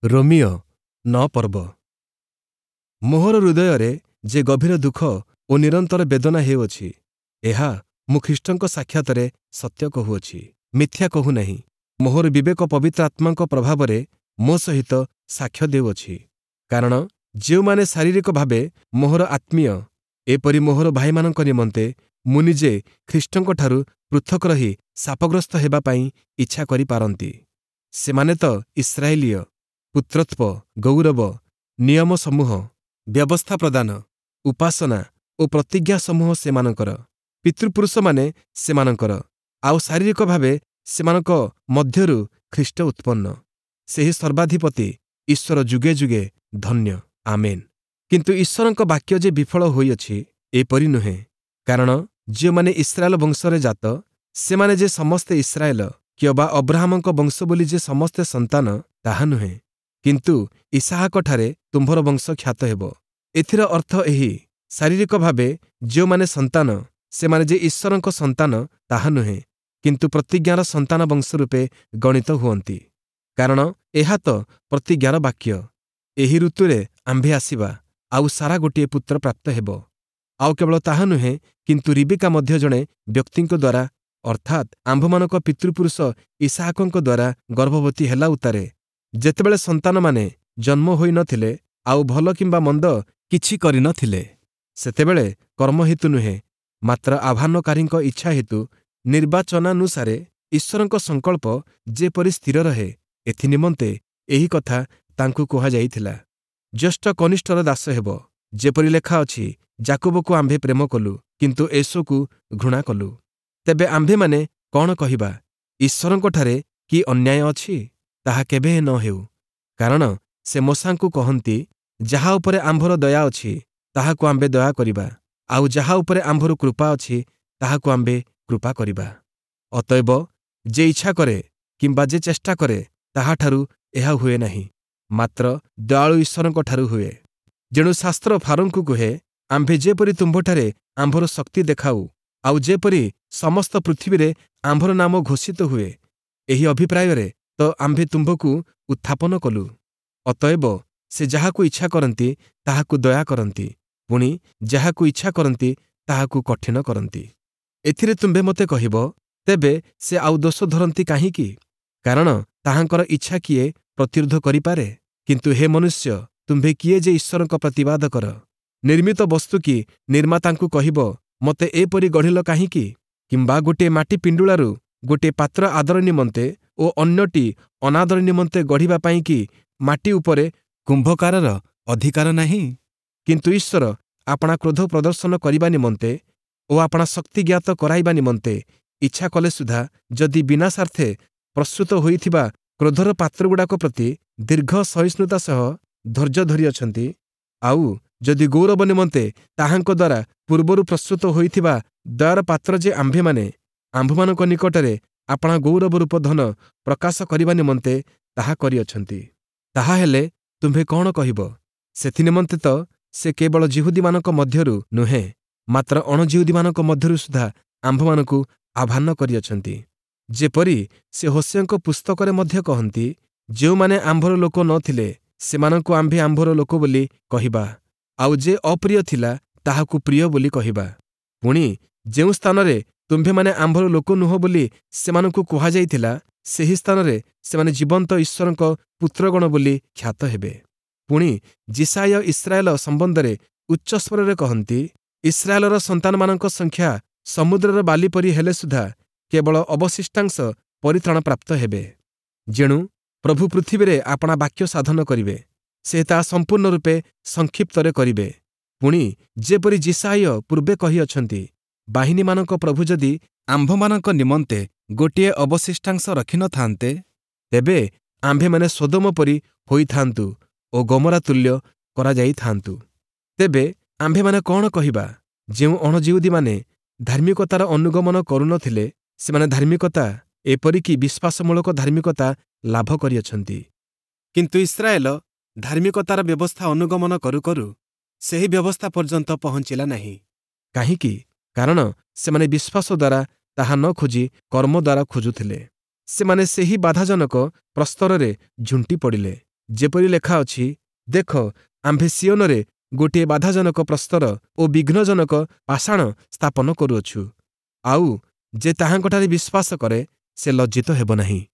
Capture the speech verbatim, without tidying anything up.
ରୋମିଓ ନଅ ପର୍ବ। ମୋହର ହୃଦୟରେ ଯେ ଗଭୀର ଦୁଃଖ ଓ ନିରନ୍ତର ବେଦନା ହେଉଅଛି, ଏହା ମୁଁ ଖ୍ରୀଷ୍ଟଙ୍କ ସାକ୍ଷାତରେ ସତ୍ୟ କହୁଅଛି, ମିଥ୍ୟା କହୁନାହିଁ। ମୋହର ବିବେକ ପବିତ୍ର ଆତ୍ମାଙ୍କ ପ୍ରଭାବରେ ମୋ ସହିତ ସାକ୍ଷ୍ୟ ଦେଉଅଛି। କାରଣ ଯେଉଁମାନେ ଶାରୀରିକ ଭାବେ ମୋହର ଆତ୍ମୀୟ, ଏପରି ମୋହର ଭାଇମାନଙ୍କ ନିମନ୍ତେ ମୁଁ ନିଜେ ଖ୍ରୀଷ୍ଟଙ୍କଠାରୁ ପୃଥକ ରହି ଶାପଗ୍ରସ୍ତ ହେବା ପାଇଁ ଇଚ୍ଛା କରିପାରନ୍ତି। ସେମାନେ ତ ଇସ୍ରାଏଲୀୟ, ପୁତ୍ରତ୍ୱ, ଗୌରବ, ନିୟମ ସମୂହ, ବ୍ୟବସ୍ଥା ପ୍ରଦାନ, ଉପାସନା ଓ ପ୍ରତିଜ୍ଞା ସମୂହ ସେମାନଙ୍କର, ପିତୃପୁରୁଷମାନେ ସେମାନଙ୍କର, ଆଉ ଶାରୀରିକ ଭାବେ ସେମାନଙ୍କ ମଧ୍ୟରୁ ଖ୍ରୀଷ୍ଟ ଉତ୍ପନ୍ନ। ସେହି ସର୍ବାଧିପତି ଈଶ୍ୱର ଯୁଗେ ଯୁଗେ ଧନ୍ୟ। ଆମେନ୍। କିନ୍ତୁ ଈଶ୍ୱରଙ୍କ ବାକ୍ୟ ଯେ ବିଫଳ ହୋଇଅଛି, ଏପରି ନୁହେଁ। କାରଣ ଯେଉଁମାନେ ଇସ୍ରାଏଲ ବଂଶରେ ଜାତ, ସେମାନେ ଯେ ସମସ୍ତେ ଇସ୍ରାଏଲ, କିଅବା ଅବ୍ରାହମଙ୍କ ବଂଶ ବୋଲି ଯେ ସମସ୍ତେ ସନ୍ତାନ, ତାହା ନୁହେଁ। କିନ୍ତୁ ଇସାହାକଠାରେ ତୁମ୍ଭର ବଂଶ ଖ୍ୟାତ ହେବ। ଏଥିର ଅର୍ଥ ଏହି, ଶାରୀରିକ ଭାବେ ଯେଉଁମାନେ ସନ୍ତାନ, ସେମାନେ ଯେ ଈଶ୍ୱରଙ୍କ ସନ୍ତାନ, ତାହା ନୁହେଁ, କିନ୍ତୁ ପ୍ରତିଜ୍ଞାର ସନ୍ତାନ ବଂଶ ରୂପେ ଗଣିତ ହୁଅନ୍ତି। କାରଣ ଏହା ତ ପ୍ରତିଜ୍ଞାର ବାକ୍ୟ, ଏହି ଋତୁରେ ଆମ୍ଭେ ଆସିବା, ଆଉ ସାରା ଗୋଟିଏ ପୁତ୍ର ପ୍ରାପ୍ତ ହେବ। ଆଉ କେବଳ ତାହା ନୁହେଁ, କିନ୍ତୁ ରିବେକା ମଧ୍ୟ ଜଣେ ବ୍ୟକ୍ତିଙ୍କ ଦ୍ୱାରା, ଅର୍ଥାତ୍ ଆମ୍ଭମାନଙ୍କ ପିତୃପୁରୁଷ ଇସାହାକଙ୍କ ଦ୍ୱାରା ଗର୍ଭବତୀ ହେଲା ଉତ୍ତାରେ, ଯେତେବେଳେ ସନ୍ତାନମାନେ ଜନ୍ମ ହୋଇ ନ ଥିଲେ, ଆଉ ଭଲ କିମ୍ବା ମନ୍ଦ କିଛି କରି ନ ଥିଲେ। ସେତେବେଳେ କର୍ମ ହେତୁ ନୁହେଁ, ମାତ୍ର ଆହ୍ୱାନକାରୀଙ୍କ ଇଚ୍ଛା ହେତୁ ନିର୍ବାଚନାନୁସାରେ ଈଶ୍ୱରଙ୍କ ସଂକଳ୍ପ ଯେପରି ସ୍ଥିର ରହେ, ଏଥି ନିମନ୍ତେ ଏହି କଥା ତାଙ୍କୁ କୁହାଯାଇଥିଲା, ଜ୍ୟେଷ୍ଠ କନିଷ୍ଠର ଦାସ ହେବ। ଯେପରି ଲେଖା ଅଛି, ଯାକୋବକୁ ଆମ୍ଭେ ପ୍ରେମ କଲୁ, କିନ୍ତୁ ଏଶୋକୁ ଘୃଣା କଲୁ। ତେବେ ଆମ୍ଭେମାନେ କ'ଣ କହିବା? ଈଶ୍ୱରଙ୍କଠାରେ କି ଅନ୍ୟାୟ ଅଛି? ତାହା କେବେ ନ ହେଉ। କାରଣ ସେ ମୋଶାଙ୍କୁ କହନ୍ତି, ଯାହା ଉପରେ ଆମ୍ଭର ଦୟା ଅଛି, ତାହାକୁ ଆମ୍ଭେ ଦୟା କରିବା, ଆଉ ଯାହା ଉପରେ ଆମ୍ଭର କୃପା ଅଛି, ତାହାକୁ ଆମ୍ଭେ କୃପା କରିବା। ଅତଏବ ଯେ ଇଚ୍ଛା କରେ କିମ୍ବା ଯେ ଚେଷ୍ଟା କରେ, ତାହାଠାରୁ ଏହା ହୁଏ ନାହିଁ, ମାତ୍ର ଦୟାଳୁ ଈଶ୍ୱରଙ୍କଠାରୁ ହୁଏ। ଯେଣୁ ଶାସ୍ତ୍ର ଫାରୋଙ୍କୁ କୁହେ, ଆମ୍ଭେ ଯେପରି ତୁମ୍ଭଠାରେ ଆମ୍ଭର ଶକ୍ତି ଦେଖାଉ, ଆଉ ଯେପରି ସମସ୍ତ ପୃଥିବୀରେ ଆମ୍ଭର ନାମ ଘୋଷିତ ହୁଏ, ଏହି ଅଭିପ୍ରାୟରେ ତ ଆମ୍ଭେ ତୁମ୍ଭକୁ ଉତ୍ଥାପନ କଲୁ। ଅତଏବ ସେ ଯାହାକୁ ଇଚ୍ଛା କରନ୍ତି ତାହାକୁ ଦୟା କରନ୍ତି, ପୁଣି ଯାହାକୁ ଇଚ୍ଛା କରନ୍ତି ତାହାକୁ କଠିନ କରନ୍ତି। ଏଥିରେ ତୁମ୍ଭେ ମୋତେ କହିବ, ତେବେ ସେ ଆଉ ଦୋଷ ଧରନ୍ତି କାହିଁକି? କାରଣ ତାହାଙ୍କର ଇଚ୍ଛା କିଏ ପ୍ରତିରୋଧ କରିପାରେ? କିନ୍ତୁ ହେ ମନୁଷ୍ୟ, ତୁମ୍ଭେ କିଏ ଯେ ଈଶ୍ୱରଙ୍କ ପ୍ରତିବାଦ କର? ନିର୍ମିତ ବସ୍ତୁ କି ନିର୍ମାତାଙ୍କୁ କହିବ, ମୋତେ ଏପରି ଗଢ଼ିଲ କାହିଁକି? କିମ୍ବା ଗୋଟିଏ ମାଟି ପିଣ୍ଡୁଳାରୁ ଗୋଟିଏ ପାତ୍ର ଆଦର ନିମନ୍ତେ ଓ ଅନ୍ୟଟି ଅନାଦର ନିମନ୍ତେ ଗଢ଼ିବା ପାଇଁ କି ମାଟି ଉପରେ କୁମ୍ଭକାରର ଅଧିକାର ନାହିଁ? କିନ୍ତୁ ଈଶ୍ୱର ଆପଣା କ୍ରୋଧ ପ୍ରଦର୍ଶନ କରିବା ନିମନ୍ତେ ଓ ଆପଣା ଶକ୍ତି ଜ୍ଞାତ କରାଇବା ନିମନ୍ତେ ଇଚ୍ଛା କଲେ ସୁଦ୍ଧା, ଯଦି ବିନା ସ୍ୱାର୍ଥେ ପ୍ରସ୍ତୁତ ହୋଇଥିବା କ୍ରୋଧର ପାତ୍ରଗୁଡ଼ାକ ପ୍ରତି ଦୀର୍ଘ ସହିଷ୍ଣୁତା ସହ ଧୈର୍ଯ୍ୟ ଧରିଅଛନ୍ତି, ଆଉ ଯଦି ଗୌରବ ନିମନ୍ତେ ତାହାଙ୍କ ଦ୍ୱାରା ପୂର୍ବରୁ ପ୍ରସ୍ତୁତ ହୋଇଥିବା ଦୟାର ପାତ୍ର ଯେ ଆମ୍ଭେମାନେ ଆମ୍ଭମାନଙ୍କ ନିକଟରେ ଆପଣା ଗୌରବ ରୂପ ଧନ ପ୍ରକାଶ କରିବା ନିମନ୍ତେ ତାହା କରିଅଛନ୍ତି, ତାହା ହେଲେ ତୁମ୍ଭେ କ'ଣ କହିବ? ସେଥି ନିମନ୍ତେ ତ ସେ କେବଳ ଯିହୁଦୀମାନଙ୍କ ମଧ୍ୟରୁ ନୁହେଁ, ମାତ୍ର ଅଣଯିହୁଦୀମାନଙ୍କ ମଧ୍ୟରୁ ସୁଦ୍ଧା ଆମ୍ଭମାନଙ୍କୁ ଆହ୍ୱାନ କରିଅଛନ୍ତି। ଯେପରି ସେ ହୋସେୟଙ୍କ ପୁସ୍ତକରେ ମଧ୍ୟ କହନ୍ତି, ଯେଉଁମାନେ ଆମ୍ଭର ଲୋକ ନ ଥିଲେ, ସେମାନଙ୍କୁ ଆମ୍ଭେ ଆମ୍ଭର ଲୋକ ବୋଲି କହିବା, ଆଉ ଯେ ଅପ୍ରିୟ ଥିଲା ତାହାକୁ ପ୍ରିୟ ବୋଲି କହିବା। ପୁଣି ଯେଉଁ ସ୍ଥାନରେ ତୁମ୍ଭେମାନେ ଆମ୍ଭର ଲୋକ ନୁହଁ ବୋଲି ସେମାନଙ୍କୁ କୁହାଯାଇଥିଲା, ସେହି ସ୍ଥାନରେ ସେମାନେ ଜୀବନ୍ତ ଈଶ୍ୱରଙ୍କ ପୁତ୍ରଗଣ ବୋଲି ଖ୍ୟାତ ହେବେ। ପୁଣି ଯିଶାୟ ଇସ୍ରାଏଲ ସମ୍ବନ୍ଧରେ ଉଚ୍ଚସ୍ୱରରେ କହନ୍ତି, ଇସ୍ରାଏଲର ସନ୍ତାନମାନଙ୍କ ସଂଖ୍ୟା ସମୁଦ୍ରର ବାଲି ପରି ହେଲେ ସୁଦ୍ଧା କେବଳ ଅବଶିଷ୍ଟାଂଶ ପରିତ୍ରାଣ ପ୍ରାପ୍ତ ହେବେ। ଯେଣୁ ପ୍ରଭୁ ପୃଥିବୀରେ ଆପଣା ବାକ୍ୟ ସାଧନ କରିବେ, ସେ ତାହା ସମ୍ପୂର୍ଣ୍ଣ ରୂପେ ସଂକ୍ଷିପ୍ତରେ କରିବେ। ପୁଣି ଯେପରି ଯିଶାୟ ପୂର୍ବେ କହିଅଛନ୍ତି, ବାହିନୀମାନଙ୍କ ପ୍ରଭୁ ଯଦି ଆମ୍ଭମାନଙ୍କ ନିମନ୍ତେ ଗୋଟିଏ ଅବଶିଷ୍ଟାଂଶ ରଖିନଥାନ୍ତେ, ତେବେ ଆମ୍ଭେମାନେ ସୋଦୋମ ପରି ହୋଇଥାନ୍ତୁ ଓ ଗମୋରା ତୁଲ୍ୟ କରାଯାଇଥାନ୍ତୁ। ତେବେ ଆମ୍ଭେମାନେ କ'ଣ କହିବା? ଯେଉଁ ଅଣଯିହୁଦୀମାନେ ଧାର୍ମିକତାର ଅନୁଗମନ କରୁନଥିଲେ, ସେମାନେ ଧାର୍ମିକତା, ଏପରିକି ବିଶ୍ୱାସମୂଳକ ଧାର୍ମିକତା ଲାଭ କରିଅଛନ୍ତି। କିନ୍ତୁ ଇସ୍ରାଏଲ ଧାର୍ମିକତାର ବ୍ୟବସ୍ଥା ଅନୁଗମନ କରୁ କରୁ ସେହି ବ୍ୟବସ୍ଥା ପର୍ଯ୍ୟନ୍ତ ପହଞ୍ଚିଲା ନାହିଁ। କାହିଁକି? କାରଣ ସେମାନେ ବିଶ୍ୱାସ ଦ୍ୱାରା ତାହା ନ ଖୋଜି କର୍ମ ଦ୍ୱାରା ଖୋଜୁଥିଲେ। ସେମାନେ ସେହି ବାଧାଜନକ ପ୍ରସ୍ତରରେ ଝୁଣ୍ଟି ପଡ଼ିଲେ। ଯେପରି ଲେଖା ଅଛି, ଦେଖ ଆମ୍ଭେ ସିଓନରେ ଗୋଟିଏ ବାଧାଜନକ ପ୍ରସ୍ତର ଓ ବିଘ୍ନଜନକ ପାଷାଣ ସ୍ଥାପନ କରୁଅଛୁ, ଆଉ ଯେ ତାହାଙ୍କଠାରେ ବିଶ୍ୱାସ କରେ ସେ ଲଜ୍ଜିତ ହେବ ନାହିଁ।